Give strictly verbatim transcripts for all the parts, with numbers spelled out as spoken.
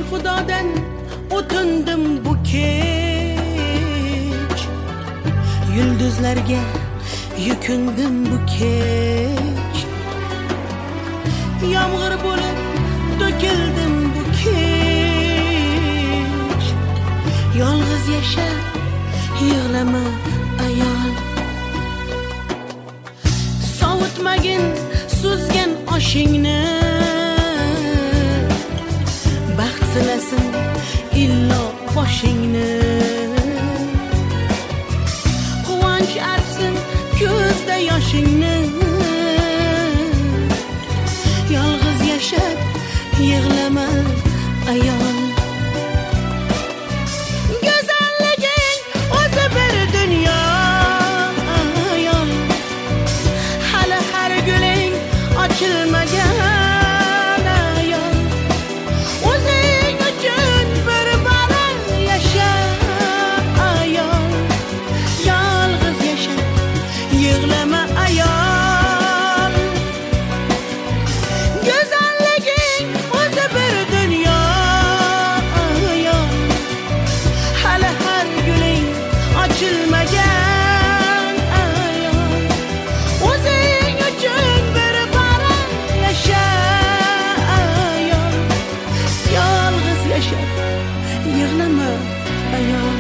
Xudodan o'tindim bu kech, yulduzlarga yukindim bu kech, yomg'ir bo'lib to'kildim bu kech. Yolg'iz yashab yig'lama ayol, sovutmagin suzgan oshingni, baxt silasin illo boshingni. Quvonch artsin ko'zda yoshingni, yolg'iz yashab yig'lama ayol. Go'zalliging o'zi bir dunyo ayol, hali har guling ochilmagan ayol. O'zing uchun bir bora yasha ayol, yolg'iz yasha yig'lama ayol. Go'zalliging o'zi bir dunyo ayol, hali har guling ochilmagan ayol. O'zing uchun bir bora yasha ayol, yolg'iz yasha yig'lama ayol.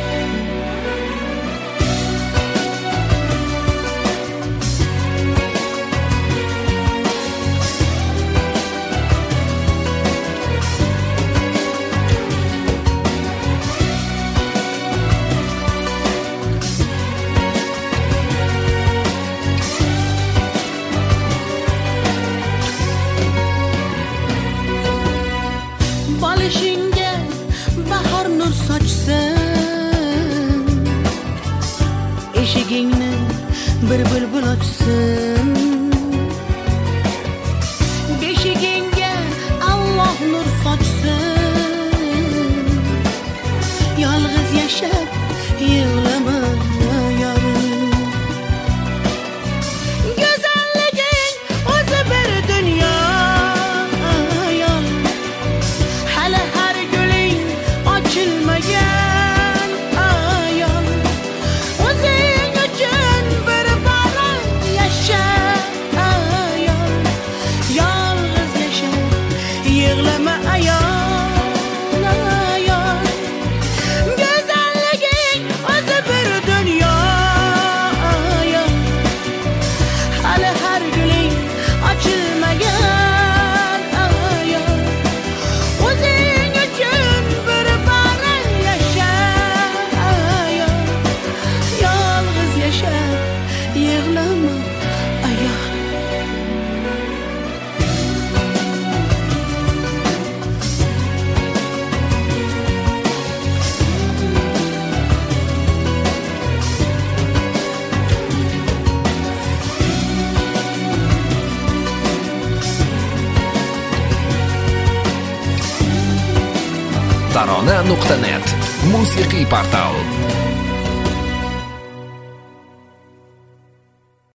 Bolishingga bahor nur sochsin, eshigingni bir bulbul ochsin. Beshigingga Alloh nur sochsin, yolg'iz yashab yig'lama ayol. Go'zalliging o'zi bir dunyo ayol, hali har guling ochilmagan ayol. O'zing uchun bir bora yasha ayol, yolg'iz yasha yig'lama ayol ayol. Go'zalliging o'zi bir dunyo ayol, hali har guling ochilmagan ayol. O'zing uchun bir bora yasha ayol, yolg'iz yasha yig'lama ayol. tarona nuqta net musiqiy portal.